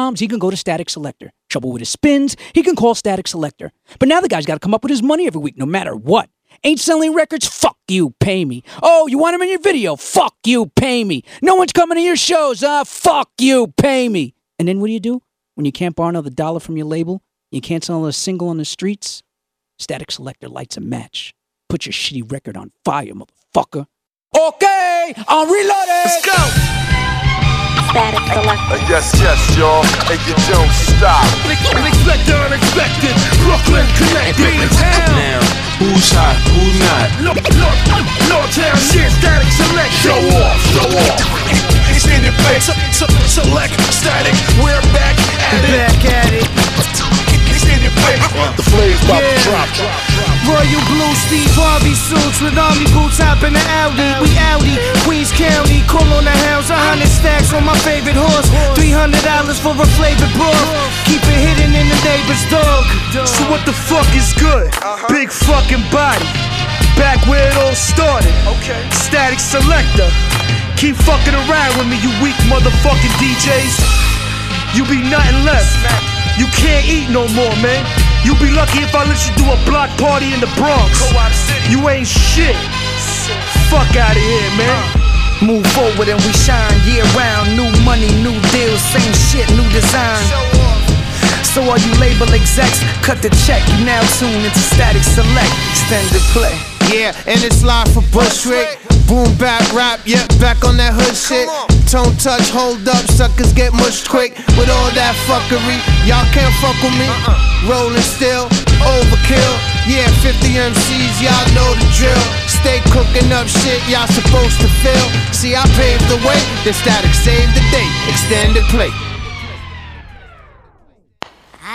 bombs, he can go to Static Selector. Trouble with his spins, he can call Static Selector. But now the guy's got to come up with his money every week, no matter what. Ain't selling records? Fuck you, pay me. Oh, you want him in your video? Fuck you, pay me. No one's coming to your shows? Fuck you, pay me. And then what do? When you can't borrow another dollar from your label, you can't sell a single on the streets, Static Selector lights a match. Put your shitty record on fire, motherfucker. Okay, I'm reloading. Let's go. Static Selector. Yes, y'all. Hey, you don't stop. Unexpected, unexpected. Brooklyn connected. Bring town. Now, who's hot, who's not? Lord Town shit, Static Selector. Show off. It's in your place. Select Static. We're back at it. It's in your place. The flames about to drop. Royal blue Steve Harvey suits with army boots hopping the Audi. We Audi, Queens County, call on the house. 100 stacks on my favorite horse. $300 for a flavored broth. Keep it hidden in the neighbor's dog. So what the fuck is good? Big fucking body. Back where it all started. Static Selector. Keep fucking around with me, you weak motherfucking DJs. You be nothing left. You can't eat no more, man. You be lucky if I let you do a block party in the Bronx. You ain't shit. Fuck out of here, man. Move forward and we shine year round. New money, new deals, same shit, new design. So all you label execs, cut the check. You now tune into Static Select, extended play. Yeah, and it's live for Bushwick. Boom, bap, rap, yep, back on that hood shit. Tone touch, hold up, suckers get mushed quick. With all that fuckery, y'all can't fuck with me. Rolling still, overkill. Yeah, 50 MCs, y'all know the drill. Stay cooking up shit y'all supposed to feel. See, I paved the way, the Static saved the day. Extended play.